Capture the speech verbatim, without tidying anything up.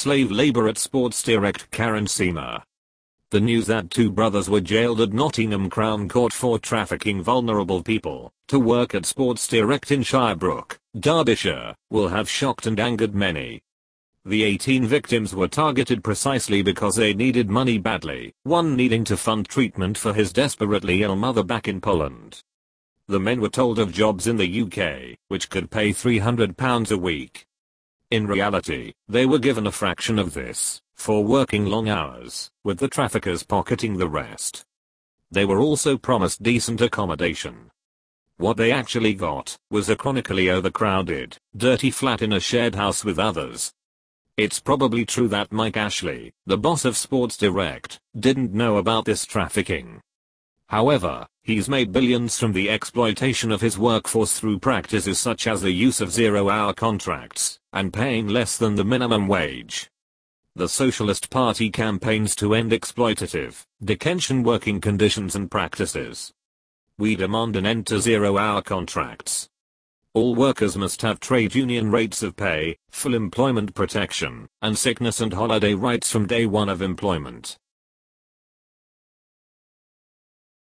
slave labor at Sports Direct Karen Sema. The news that two brothers were jailed at Nottingham Crown Court for trafficking vulnerable people to work at Sports Direct in Shirebrook, Derbyshire, will have shocked and angered many. The eighteen victims were targeted precisely because they needed money badly, one needing to fund treatment for his desperately ill mother back in Poland. The men were told of jobs in the U K, which could pay three hundred pounds a week. In reality, they were given a fraction of this, for working long hours, with the traffickers pocketing the rest. They were also promised decent accommodation. What they actually got was a chronically overcrowded, dirty flat in a shared house with others. It's probably true that Mike Ashley, the boss of Sports Direct, didn't know about this trafficking. However, he's made billions from the exploitation of his workforce through practices such as the use of zero-hour contracts and paying less than the minimum wage. The Socialist Party campaigns to end exploitative, Dickensian working conditions and practices. We demand an end to zero-hour contracts. All workers must have trade union rates of pay, full employment protection, and sickness and holiday rights from day one of employment.